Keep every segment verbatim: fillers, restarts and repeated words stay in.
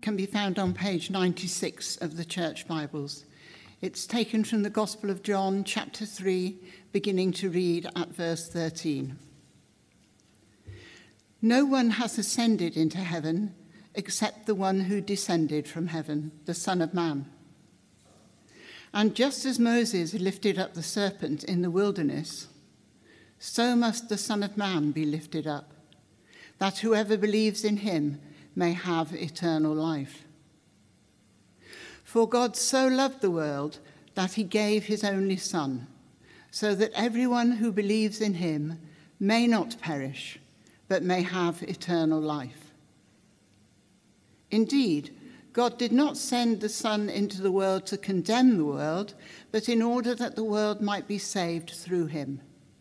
can be found on page ninety-six of the Church Bibles. It's taken from the Gospel of John, chapter three, beginning to read at verse thirteen. No one has ascended into heaven except the one who descended from heaven, the Son of Man. And just as Moses lifted up the serpent in the wilderness, so must the Son of Man be lifted up, that whoever believes in him may have eternal life. For God so loved the world that he gave his only Son, so that everyone who believes in him may not perish, but may have eternal life. Indeed, God did not send the Son into the world to condemn the world, but in order that the world might be saved through him.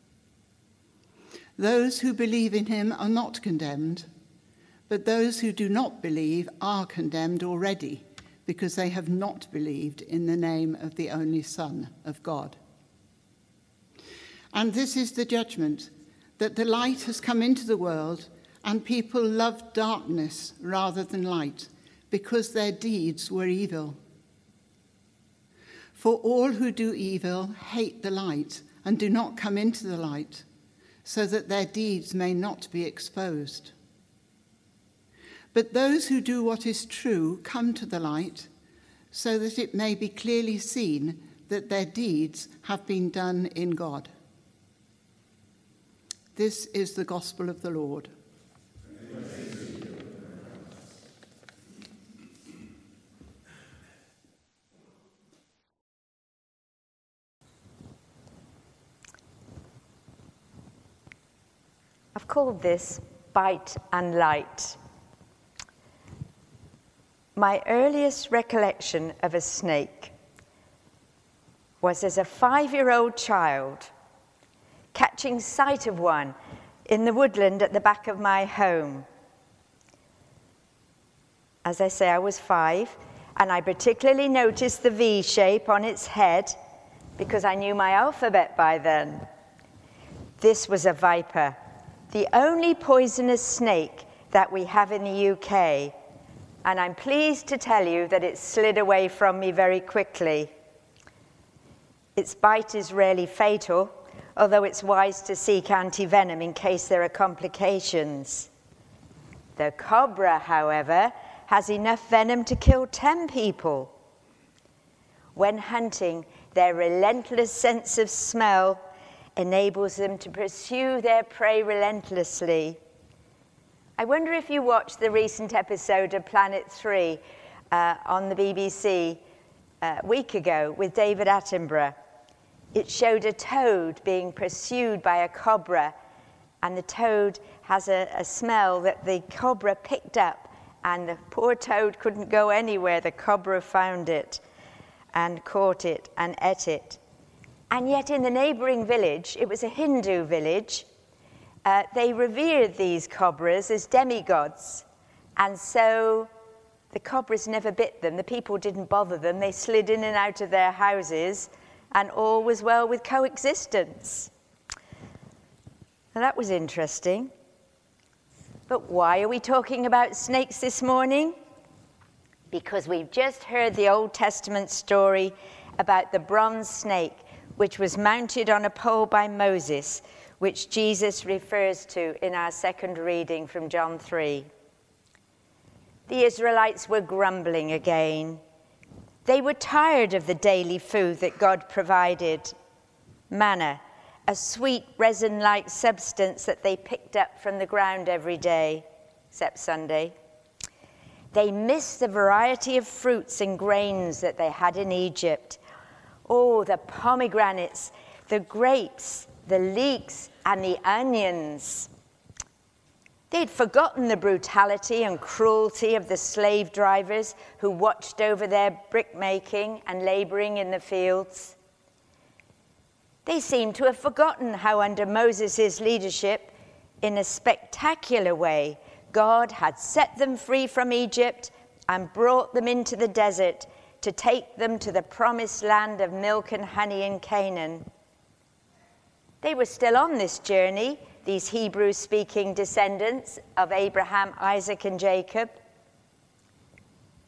Those who believe in him are not condemned, but those who do not believe are condemned already, because they have not believed in the name of the only Son of God. And this is the judgment, that the light has come into the world, and people loved darkness rather than light, because their deeds were evil. For all who do evil hate the light and do not come into the light, so that their deeds may not be exposed. But those who do what is true come to the light, so that it may be clearly seen that their deeds have been done in God. This is the gospel of the Lord. I've called this Bite and Light. My earliest recollection of a snake was as a five-year-old child catching sight of one in the woodland at the back of my home. As I say, I was five, and I particularly noticed the V shape on its head because I knew my alphabet by then. This was a viper, the only poisonous snake that we have in the U K, and I'm pleased to tell you that it slid away from me very quickly. Its bite is rarely fatal, although it's wise to seek anti-venom in case there are complications. The cobra, however, has enough venom to kill ten people. When hunting, their relentless sense of smell enables them to pursue their prey relentlessly. I wonder if you watched the recent episode of Planet three uh, on the B B C uh, a week ago with David Attenborough. It showed a toad being pursued by a cobra, and the toad has a, a smell that the cobra picked up, and the poor toad couldn't go anywhere. The cobra found it and caught it and ate it. And yet in the neighboring village, it was a Hindu village, uh, they revered these cobras as demigods. And so the cobras never bit them. The people didn't bother them. They slid in and out of their houses, and all was well with coexistence. Now that was interesting. But why are we talking about snakes this morning? Because we've just heard the Old Testament story about the bronze snake, which was mounted on a pole by Moses, which Jesus refers to in our second reading from John three. The Israelites were grumbling again. They were tired of the daily food that God provided. Manna, a sweet resin-like substance that they picked up from the ground every day, except Sunday. They missed the variety of fruits and grains that they had in Egypt. Oh, the pomegranates, the grapes, the leeks, and the onions. They'd forgotten the brutality and cruelty of the slave drivers who watched over their brick-making and laboring in the fields. They seemed to have forgotten how under Moses' leadership, in a spectacular way, God had set them free from Egypt and brought them into the desert to take them to the promised land of milk and honey in Canaan. They were still on this journey, these Hebrew-speaking descendants of Abraham, Isaac, and Jacob.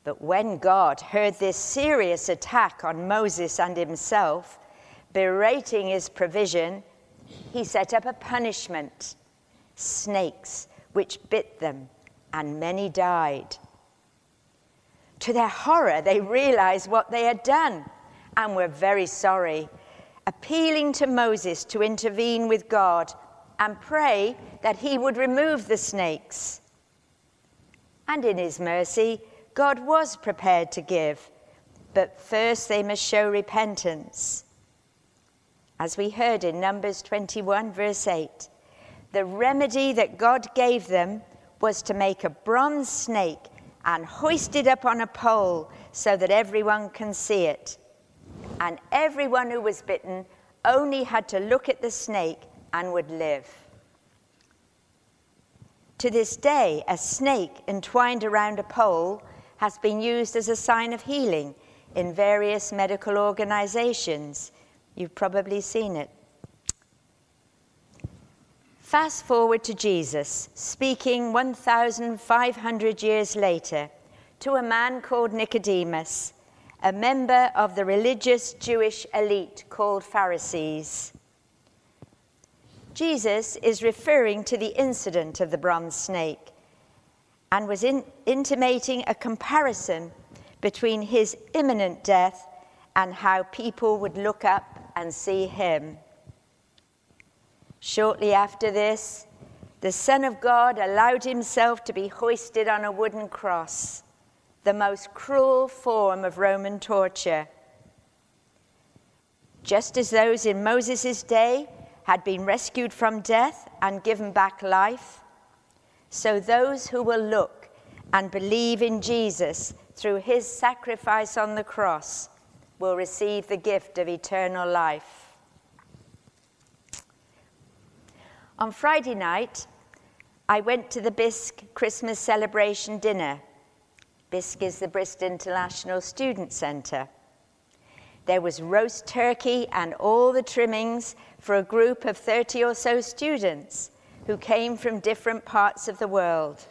But when God heard this serious attack on Moses and himself, berating his provision, he set up a punishment, snakes, which bit them, and many died. To their horror, they realized what they had done and were very sorry, appealing to Moses to intervene with God and pray that he would remove the snakes. And in his mercy, God was prepared to give, but first they must show repentance. As we heard in Numbers twenty-one, verse eight, the remedy that God gave them was to make a bronze snake and hoist it up on a pole so that everyone can see it. And everyone who was bitten only had to look at the snake and would live. To this day, a snake entwined around a pole has been used as a sign of healing in various medical organizations. You've probably seen it. Fast forward to Jesus, speaking one thousand five hundred years later to a man called Nicodemus, a member of the religious Jewish elite called Pharisees. Jesus is referring to the incident of the bronze snake and was in, intimating a comparison between his imminent death and how people would look up and see him. Shortly after this, the Son of God allowed himself to be hoisted on a wooden cross, the most cruel form of Roman torture. Just as those in Moses' day had been rescued from death and given back life, so those who will look and believe in Jesus through his sacrifice on the cross will receive the gift of eternal life. On Friday night, I went to the B I S C Christmas celebration dinner. B I S C is the Bristol International Student Centre. There was roast turkey and all the trimmings for a group of thirty or so students who came from different parts of the world.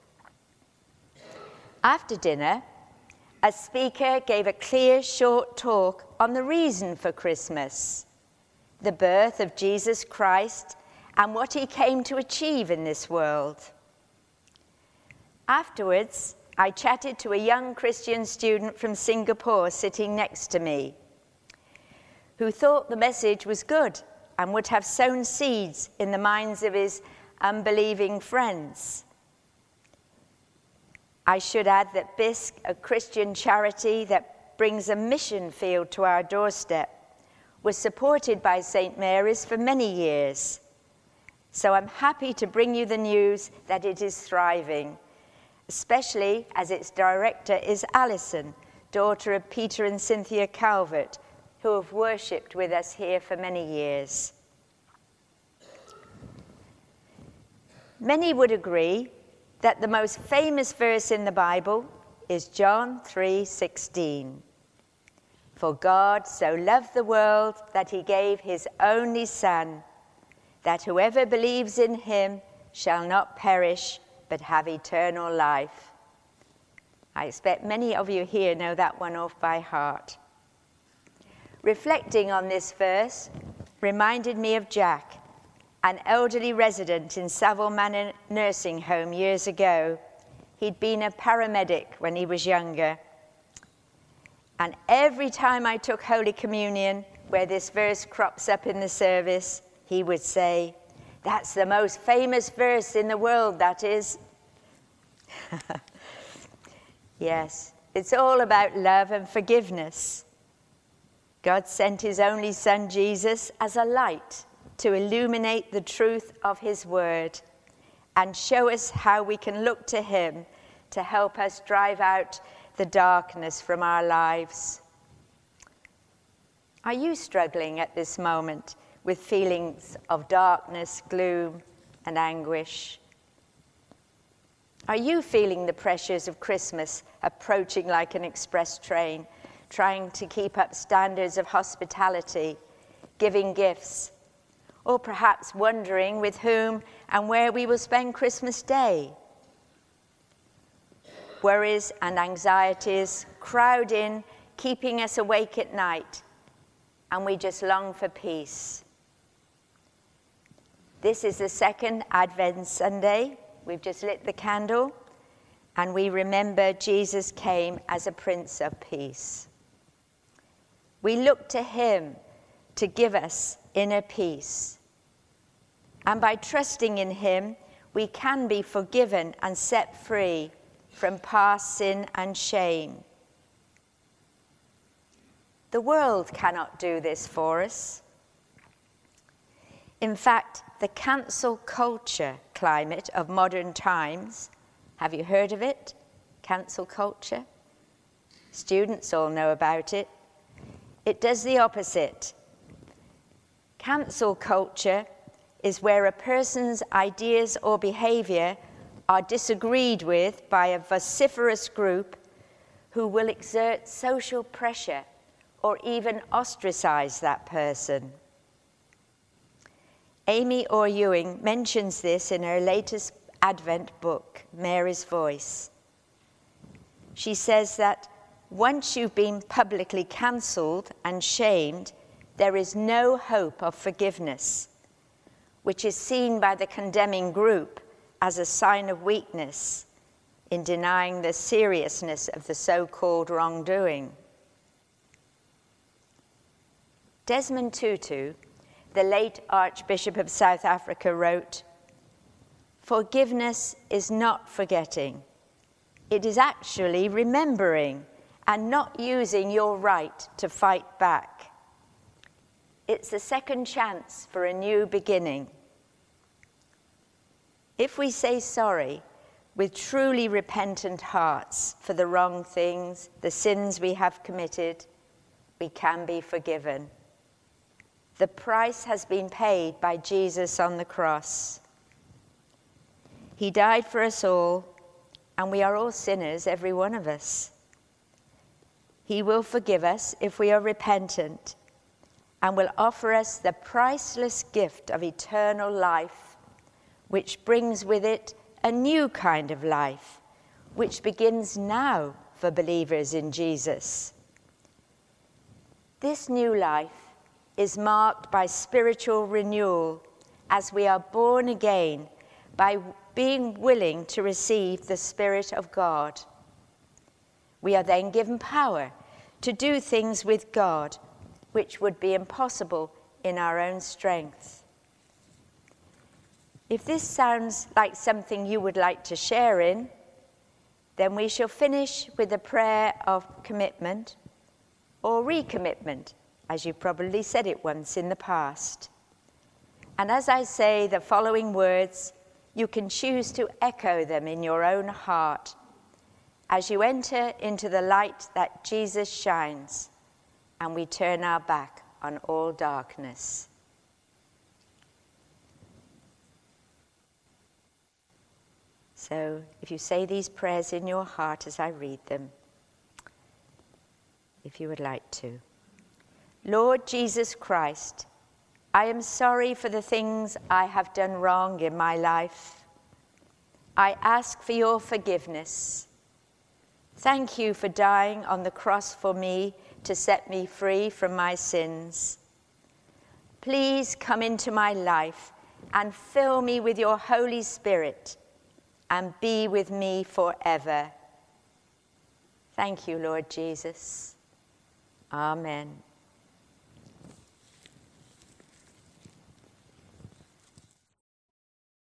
After dinner, a speaker gave a clear, short talk on the reason for Christmas, the birth of Jesus Christ, and what he came to achieve in this world. Afterwards, I chatted to a young Christian student from Singapore sitting next to me, who thought the message was good and would have sown seeds in the minds of his unbelieving friends. I should add that B I S C, a Christian charity that brings a mission field to our doorstep, was supported by Saint Mary's for many years. So I'm happy to bring you the news that it is thriving, especially as its director is Alison, daughter of Peter and Cynthia Calvert, who have worshipped with us here for many years. Many would agree that the most famous verse in the Bible is John three sixteen. For God so loved the world that he gave his only Son, that whoever believes in him shall not perish, but have eternal life. I expect many of you here know that one off by heart. Reflecting on this verse reminded me of Jack, an elderly resident in Savile Manor nursing home years ago. He'd been a paramedic when he was younger. And every time I took Holy Communion, where this verse crops up in the service, he would say, "That's the most famous verse in the world, that is." Yes, it's all about love and forgiveness. God sent his only Son, Jesus, as a light to illuminate the truth of his word and show us how we can look to him to help us drive out the darkness from our lives. Are you struggling at this moment with feelings of darkness, gloom, and anguish? Are you feeling the pressures of Christmas approaching like an express train, trying to keep up standards of hospitality, giving gifts, or perhaps wondering with whom and where we will spend Christmas Day? Worries and anxieties crowd in, keeping us awake at night, and we just long for peace. This is the second Advent Sunday. We've just lit the candle, and we remember Jesus came as a Prince of Peace. We look to him to give us inner peace. And by trusting in him, we can be forgiven and set free from past sin and shame. The world cannot do this for us. In fact, the cancel culture climate of modern times, have you heard of it? Cancel culture? Students all know about it. It does the opposite. Cancel culture is where a person's ideas or behavior are disagreed with by a vociferous group who will exert social pressure or even ostracize that person. Amy Orr Ewing mentions this in her latest Advent book, Mary's Voice. She says that once you've been publicly cancelled and shamed, there is no hope of forgiveness, which is seen by the condemning group as a sign of weakness in denying the seriousness of the so-called wrongdoing. Desmond Tutu, the late Archbishop of South Africa, wrote, "Forgiveness is not forgetting. It is actually remembering and not using your right to fight back. It's a second chance for a new beginning. If we say sorry with truly repentant hearts for the wrong things, the sins we have committed, we can be forgiven. The price has been paid by Jesus on the cross. He died for us all, and we are all sinners, every one of us. He will forgive us if we are repentant, and will offer us the priceless gift of eternal life, which brings with it a new kind of life, which begins now for believers in Jesus. This new life is marked by spiritual renewal as we are born again by being willing to receive the Spirit of God. We are then given power to do things with God which would be impossible in our own strength. If this sounds like something you would like to share in, then we shall finish with a prayer of commitment or recommitment, as you probably said it once in the past. And as I say the following words, you can choose to echo them in your own heart as you enter into the light that Jesus shines, and we turn our back on all darkness. So if you say these prayers in your heart as I read them, if you would like to. Lord Jesus Christ, I am sorry for the things I have done wrong in my life. I ask for your forgiveness. Thank you for dying on the cross for me to set me free from my sins. Please come into my life and fill me with your Holy Spirit and be with me forever. Thank you, Lord Jesus. Amen.